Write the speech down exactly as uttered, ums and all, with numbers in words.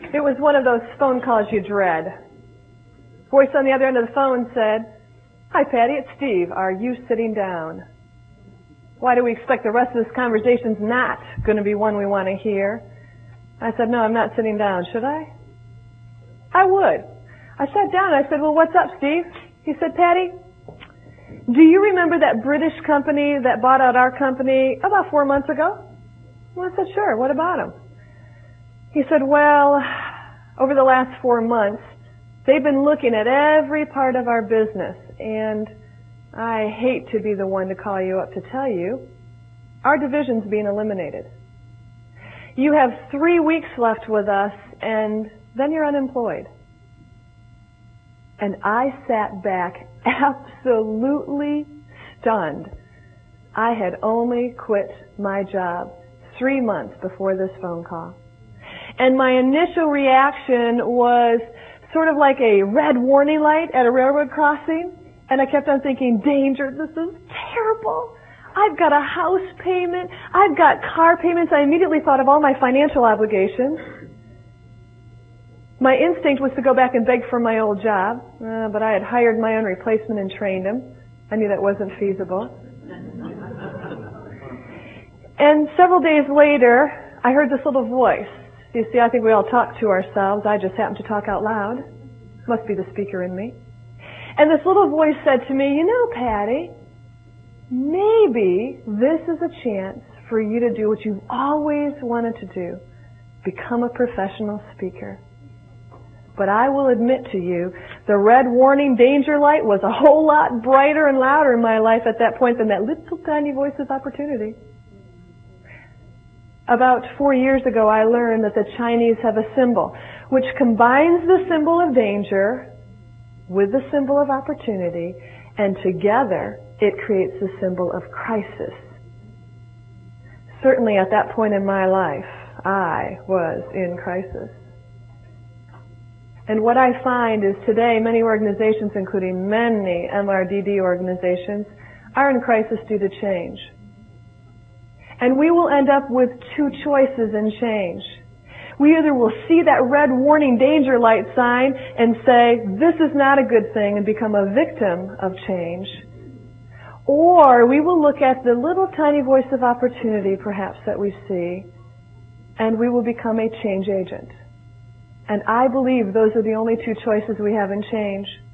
It was one of those phone calls you dread. Voice on the other end of the phone said, "Hi, Patty, it's Steve. Are you sitting down?" Why do we expect the rest of this conversation's not going to be one we want to hear? I said, "No, I'm not sitting down. Should I?" I would. I sat down and I said, "Well, what's up, Steve?" He said, "Patty, do you remember that British company that bought out our company about four months ago?" Well, I said, "Sure. What about them?" He said, "Well, over the last four months, they've been looking at every part of our business, and I hate to be the one to call you up to tell you, our division's being eliminated. You have three weeks left with us, and then you're unemployed." And I sat back absolutely stunned. I had only quit my job three months before this phone call. And my initial reaction was sort of like a red warning light at a railroad crossing. And I kept on thinking, danger, this is terrible. I've got a house payment. I've got car payments. I immediately thought of all my financial obligations. My instinct was to go back and beg for my old job, uh, but I had hired my own replacement and trained him. I knew that wasn't feasible. And several days later, I heard this little voice. You see, I think we all talk to ourselves. I just happen to talk out loud. Must be the speaker in me. And this little voice said to me, "You know, Patty, maybe this is a chance for you to do what you've always wanted to do, become a professional speaker." But I will admit to you, the red warning danger light was a whole lot brighter and louder in my life at that point than that little tiny voice of opportunity. About four years ago, I learned that the Chinese have a symbol which combines the symbol of danger with the symbol of opportunity, and together it creates the symbol of crisis. Certainly at that point in my life, I was in crisis. And what I find is today many organizations, including many M R D D organizations, are in crisis due to change. And we will end up with two choices in change. We either will see that red warning danger light sign and say, "This is not a good thing," and become a victim of change. Or we will look at the little tiny voice of opportunity perhaps that we see, and we will become a change agent. And I believe those are the only two choices we have in change.